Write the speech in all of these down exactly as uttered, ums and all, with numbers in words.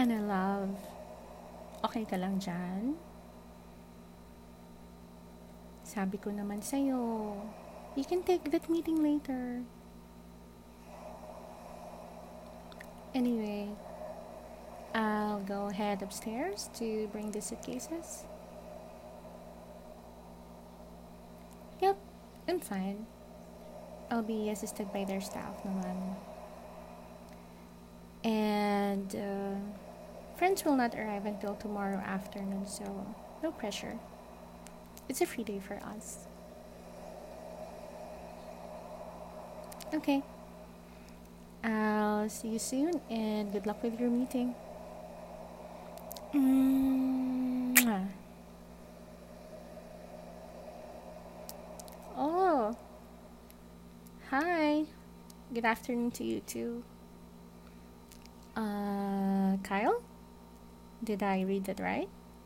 Ana love, okay ka lang dyan? Sabi ko naman sa'yo, you can take that meeting later. Anyway, I'll go head upstairs to bring the suitcases. Yep, I'm fine. I'll be assisted by their staff naman. And uh, friends will not arrive until tomorrow afternoon, so no pressure. It's a free day for us. Okay. I'll see you soon and good luck with your meeting. Mwah. Oh, hi. Good afternoon to you too. Uh, Kyle? Did I read that right?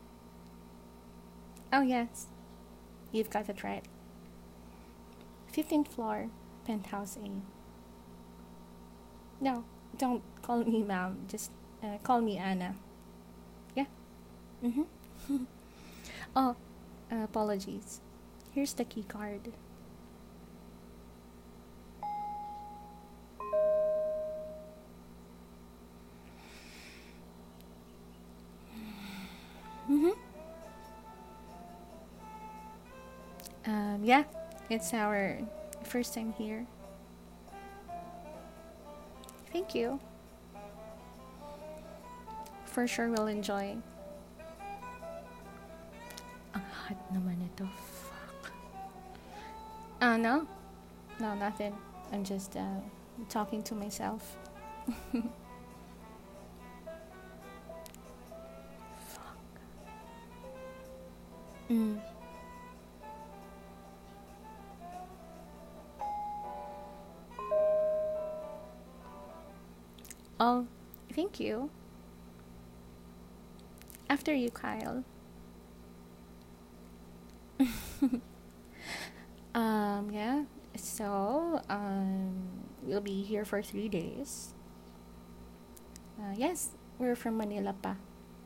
Oh, yes. You've got it right. fifteenth floor, penthouse A. No, don't call me ma'am. Just uh, call me Anna. Yeah? Mm-hmm. Oh, uh, apologies. Here's the key card. Mm-hmm. Um, yeah, it's our first time here. Thank you. For sure we'll enjoy. Ang hot naman ito. Fuck. Uh, no. No, nothing. I'm just uh, talking to myself. Fuck. Mm. Oh, thank you. After you, Kyle. Um, yeah. So, um, we'll be here for three days. Uh, yes, we're from Manila pa.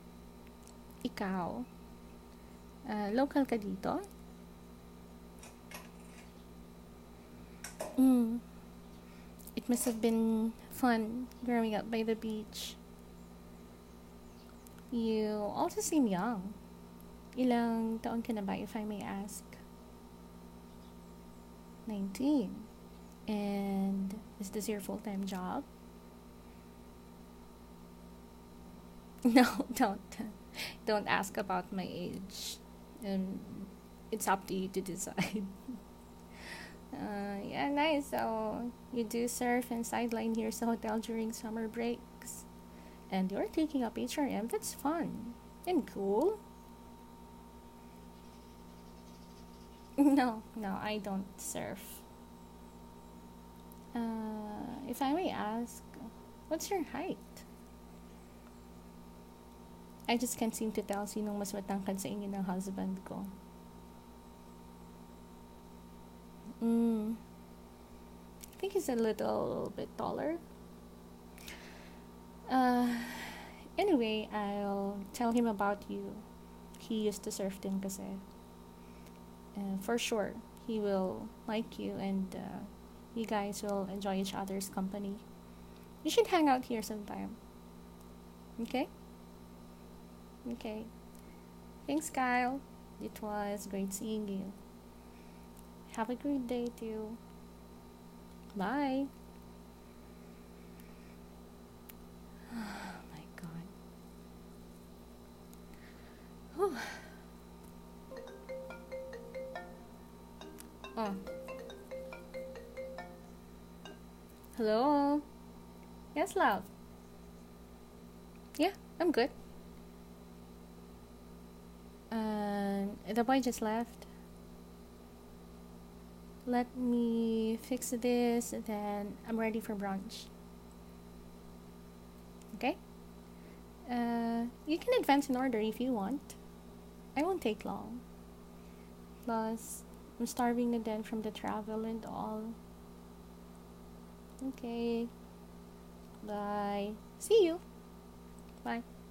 Ikaw, uh, local ka dito? Mm. It must have been fun growing up by the beach. You also seem young. Ilang taon ka na ba, if I may ask? nineteen. And is this your full-time job? No, don't. Don't ask about my age. Um, it's up to you to decide. Uh, yeah, nice. So, you do surf and sideline here sa hotel during summer breaks. And you're taking up H R M. That's fun. And cool. No, no, I don't surf. Uh, if I may ask, what's your height? I just can't seem to tell sinong mas matangkad sa inyo ng husband ko. Mm, I think he's a little bit taller. Uh, anyway, I'll tell him about you. He used to surf din kasi. Uh, for sure, he will like you and uh, you guys will enjoy each other's company. You should hang out here sometime. Okay? Okay. Thanks, Kyle. It was great seeing you. Have a great day, too. Bye. Oh my god. Whew. Oh. Hello? Yes, love. Yeah, I'm good. Uh, the boy just left. Let me fix this, then I'm ready for brunch. Okay? Uh, you can advance an order if you want. I won't take long. Plus, I'm starving to death from the travel and all. Okay. Bye. See you. Bye.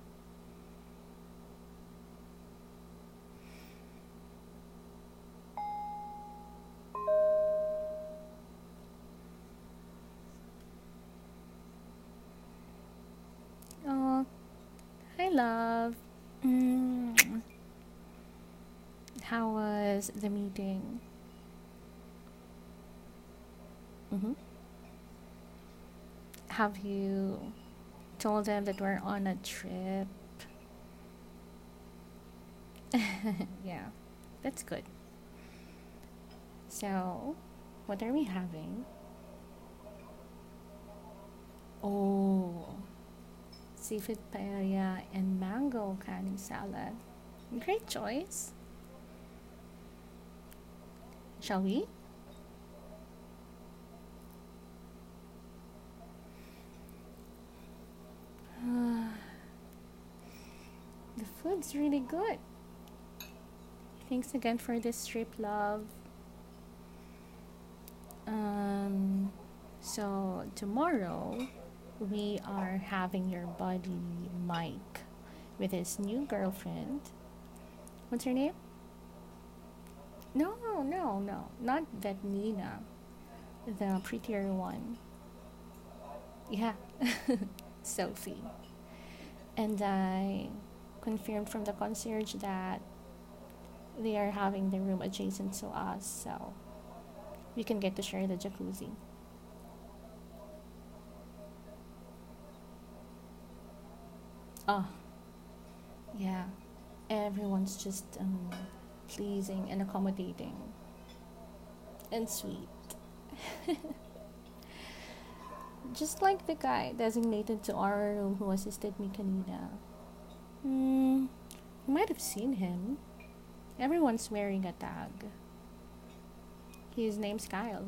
love. Mm. How was the meeting? Mm-hmm. Have you told them that we're on a trip? Yeah, that's good. So, what are we having? Oh, seafood paella and mango canning salad. Great choice. Shall we? The food's really good. Thanks again for this trip, love. Um, so tomorrow we are having your buddy Mike with his new girlfriend. What's her name? No, no, no, not that Nina, the prettier one. Yeah, Sophie. And I confirmed from the concierge that they are having the room adjacent to us, so we can get to share the jacuzzi. Oh, yeah. Everyone's just um, pleasing and accommodating and sweet. Just like the guy designated to our room who assisted me kanina. Hmm, you might have seen him. Everyone's wearing a tag. His name's Kyle.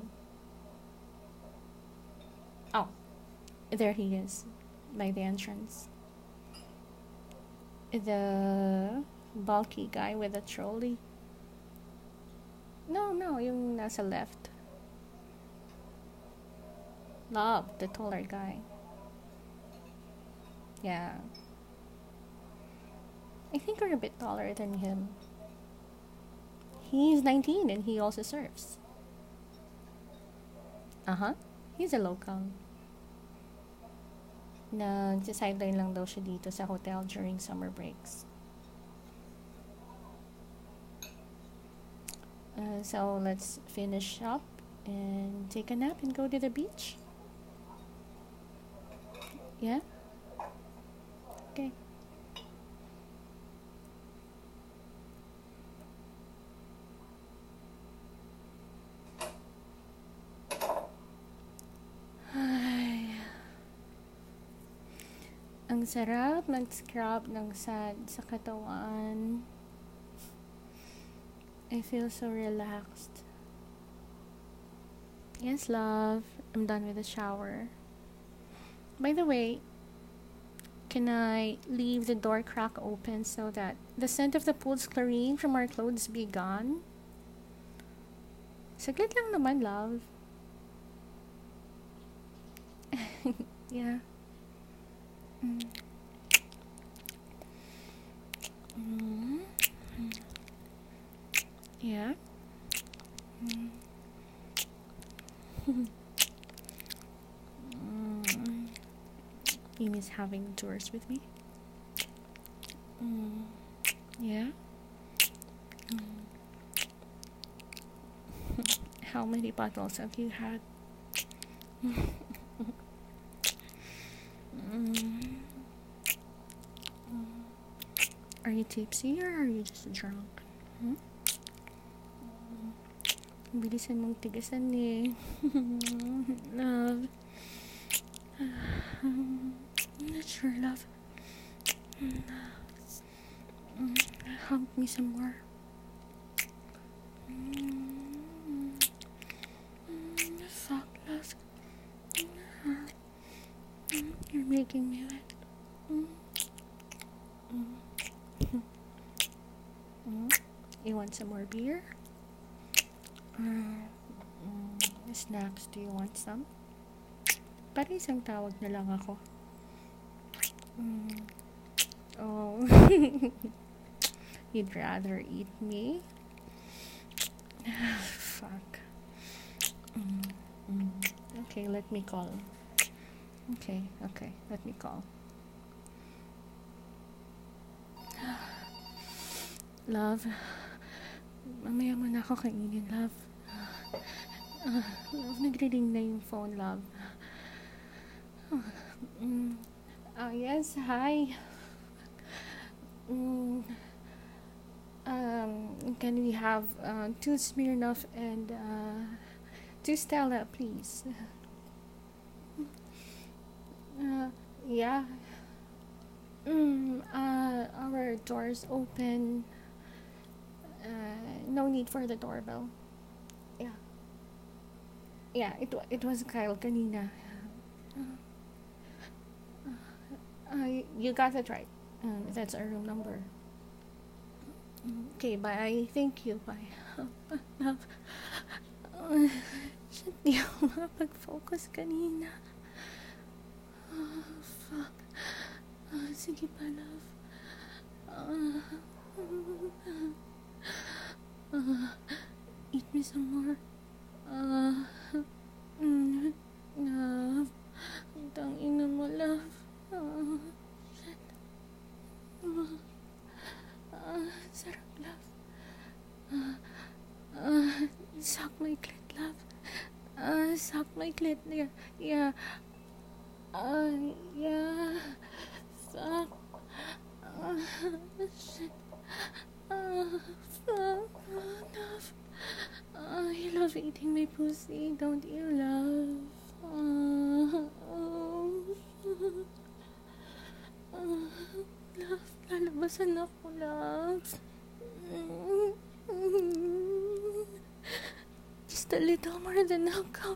Oh, there he is, by the entrance. The bulky guy with the trolley. No, no, yung nasa left. Love, the taller guy. Yeah. I think we're a bit taller than him. He's nineteen and he also surfs. Uh-huh. He's a local. Nagsa-sideline lang daw siya dito sa hotel during summer breaks. Uh, so let's finish up and take a nap and go to the beach. Yeah? Okay. Ay, ang sarap mag-scrub ng sand sa katawan. I feel so relaxed. Yes, love. I'm done with the shower. By the way, can I leave the door crack open so that the scent of the pool's chlorine from our clothes be gone? Saglit lang naman, love. Yeah. Mm. Mm. Yeah. Mm. Mm. You miss having tours with me? Mm. Yeah. Mm. How many bottles have you had? Mm. Are you tipsy or are you just drunk? Hmm? Bilisan mong tigasan eh. Love. I'm not sure, love. Hug me some more. Fuck, love. You're making me wet. You want some more beer? Uh, mm, snacks, do you want some? Para isang tawag na lang ako. Mm. Oh. You'd rather eat me? Fuck. Mm. Mm. Okay, let me call. Okay, okay, let me call. Love, mamaya mo na ako kainin, love. Uh, love, nagre-ring na yung phone, love. Uh, mm, uh, yes, hi. Mm, um, can we have uh, two Smirnoff and uh, two Stella, please? Uh, yeah. Mm, uh, our door's open. Uh, no need for the doorbell. Yeah. Yeah, it wa- it was Kyle kanina. Uh, uh, you got it right. Um, that's our room number. Okay, bye. Thank you. Bye. Love. Uh, shit, di ako makapag-focus kanina. Oh, fuck. Uh, sige pa, love. Uh, uh, eat me some more. Uh, mm, love. Tangina mo, love. Uh, shit. Uh, uh, sarap, love. Uh, uh, suck my clit, love. Uh, suck my clit. Yeah. Yeah. Uh, yeah. Fuck. Uh, shit. Uh, fuck. Uh, love. Uh, you love eating my pussy, don't you, love? Uh, oh. Uh, love, lalabasan ako, love. Just a little more than a cup.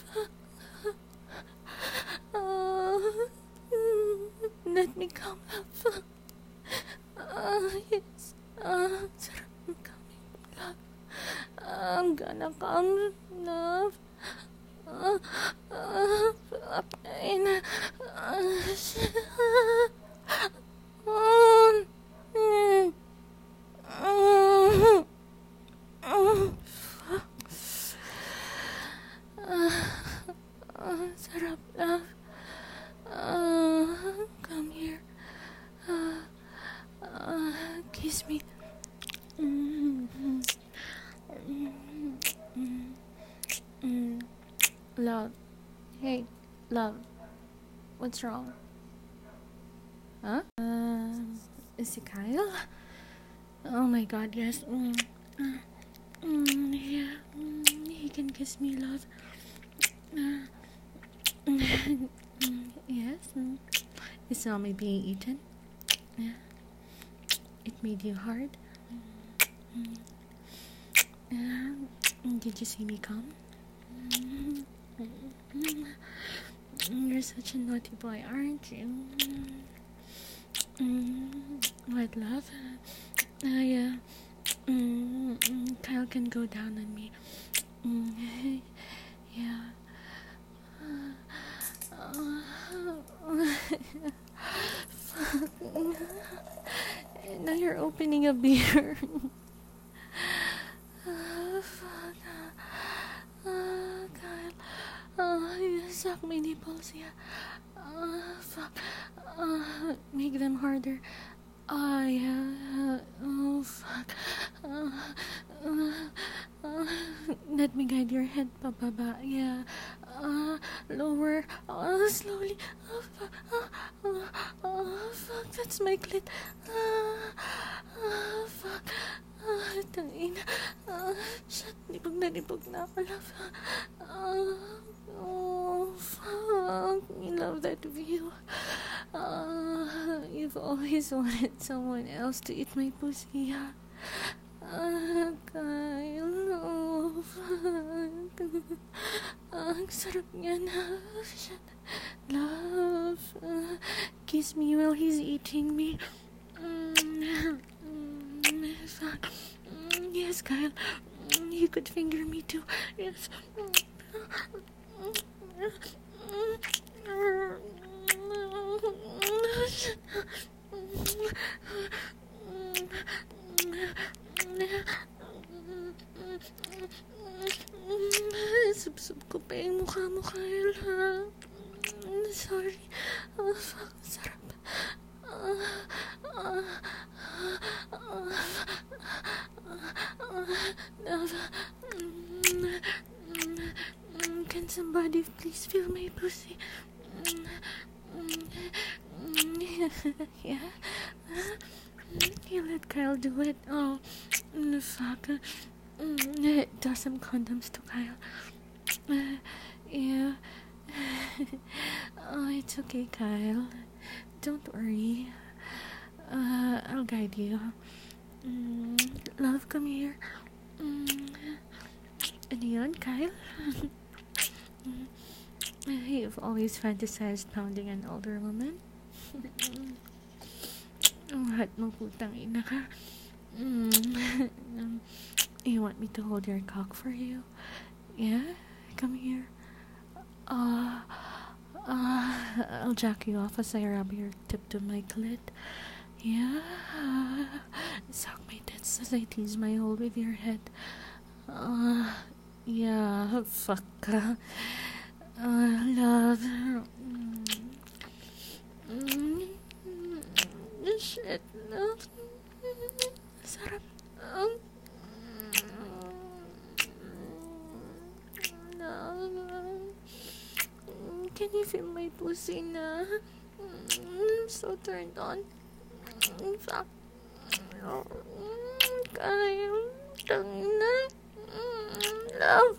Uh, let me come, love. Uh, yes. Uh, sarap ng coming, love. I'm gonna come, love. Uh, uh, and, uh, um, mm, uh, uh, uh, uh, sarap, love. Uh, come here. Uh, uh, kiss me. Mm-hmm. Mm-hmm. Mm. Love. Hey, love. What's wrong? Huh? Uh, is it Kyle? Oh my god, yes. Mm. Uh, mm, yeah. Mm, he can kiss me, love. Uh, mm, yes. Mm. You saw me being eaten? Yeah. It made you hard? Mm. Uh, did you see me come? Mm. You're such a naughty boy, aren't you? Mm. What, love? Uh, yeah. Mm. Mm. Kyle can go down on me. Mm. Yeah. Now you're opening a beer. uh, fuck. Uh, Kyle. Uh, you suck my nipples, yeah. Uh, fuck. Uh, make them harder. Oh, yeah. Oh, fuck. Uh, uh, uh, let me guide your head, pababa. Yeah. Uh, lower. Uh, slowly. Oh, fuck. Uh, uh, oh, fuck. That's my clit. Uh, uh, fuck. Uh, tangin. Uh, shit. Libog na libog na ako, love. Uh, oh, fuck. I love that view. Uh, you've always wanted someone else to eat my pussy, yeah. Uh, Kyle, oh, fuck. Uh, ang sarap niyan. Uh, shit. Love. Uh, kiss me while he's eating me. Mm, mm, fuck. Mm, yes, Kyle. Mm, you could finger me too. Yes. Sub-sub ko pa yung mukha mo, Kyle, ha? Sorry. Oh, fuck. Sarap. Uh, uh, uh, Somebody please feel my pussy. Yeah. You let Kyle do it. Oh, fuck. Toss some condoms to Kyle. Uh, yeah. Oh, it's okay, Kyle. Don't worry. Uh, I'll guide you. Mm, love, come here. Mm, ano yun, Kyle? You've always fantasized pounding an older woman? What mo putang ina ka? Mm. You want me to hold your cock for you? Yeah? Come here. Uh, uh, I'll jack you off as I rub your tip to my clit. Yeah? Suck my tits as I tease my hole with your head. Uh, yeah, fuck. Uh, love. Mm. Mm. Shit, love. Sarap. Um, Can you feel my pussy na? I'm so turned on. Fuck. Kyle. Tangina. Love.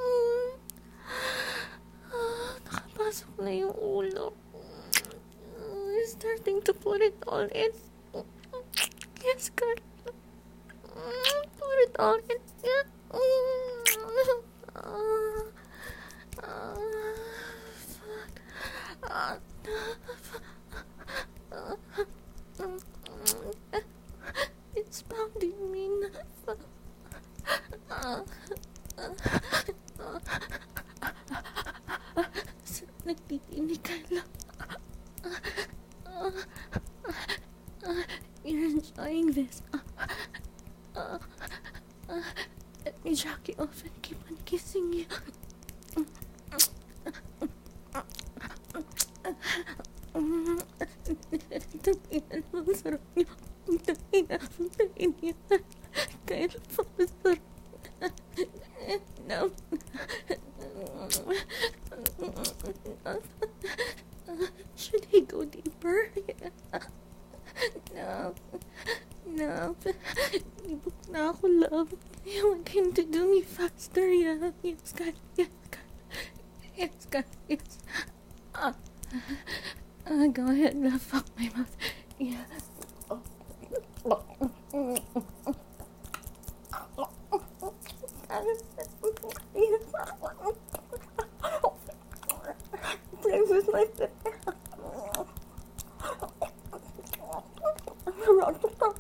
Nakapasok na yung ulo. I'm starting to put it all in. Yes, Kyle. Put it all in. Yeah. It's pounding me na. Nagtitinig ka lang. You're enjoying this. Let me jack you off and keep on kissing you. Tangina, ang sarap niyo. Tangina, tangina. Kaya lang pa masarap. No. Should he go deeper? No. No. Ibuk na ako, love. I want him to do me faster, yeah. Yes, God. Yes, God. Yes, God. Yes. Ah. Uh, go ahead, love. Fuck my mouth. Yeah. Places like that. I'm around to stop.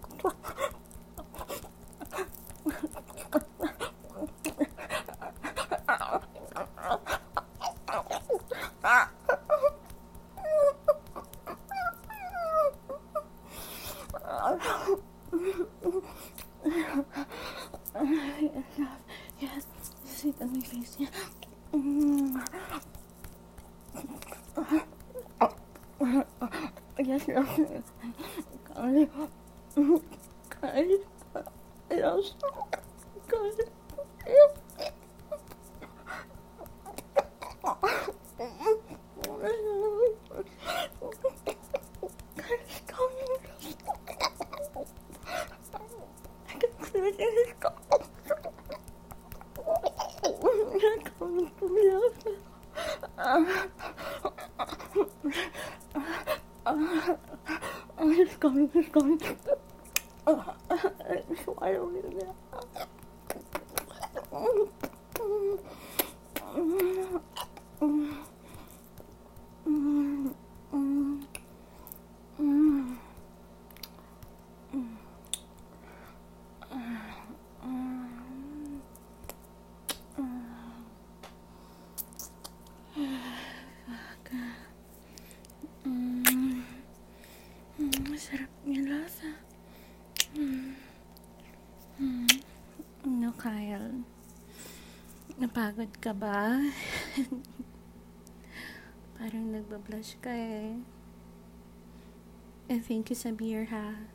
Yes, sit on my face. Yeah. Yes, yes. Kali. Kali. Yes. Kali. I can clear this cup. Coming to me. It's coming, it's coming. Swallow me there. Masarap niya lasa. Hmm. Hmm. No, Kyle. Napagod ka ba? Parang nagbablush ka eh. And thank you sa beer ha.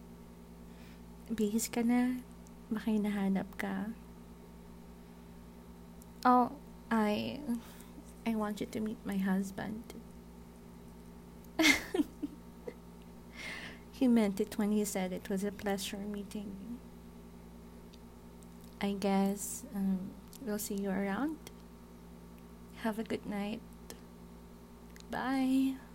Bihis ka na. Baka hinahanap ka. Oh, I I want you to meet my husband. He meant it when he said it was a pleasure meeting you. I guess um, we'll see you around. Have a good night. Bye.